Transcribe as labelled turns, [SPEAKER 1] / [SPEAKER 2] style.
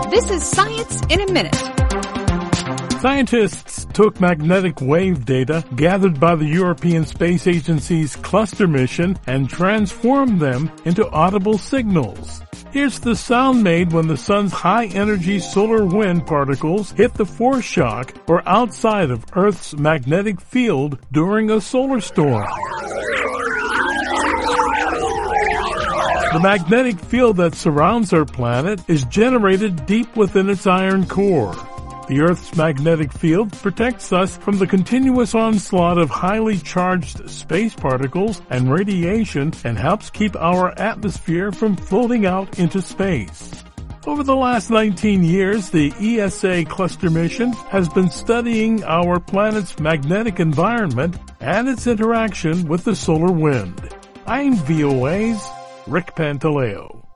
[SPEAKER 1] This is Science in a Minute.
[SPEAKER 2] Scientists took magnetic wave data gathered by the European Space Agency's cluster mission and transformed them into audible signals. Here's the sound made when the sun's high-energy solar wind particles hit the foreshock or outside of Earth's magnetic field during a solar storm. The magnetic field that surrounds our planet is generated deep within its iron core. The Earth's magnetic field protects us from the continuous onslaught of highly charged space particles and radiation and helps keep our atmosphere from floating out into space. Over the last 19 years, the ESA cluster mission has been studying our planet's magnetic environment and its interaction with the solar wind. I'm VOA's Rick Pantaleo.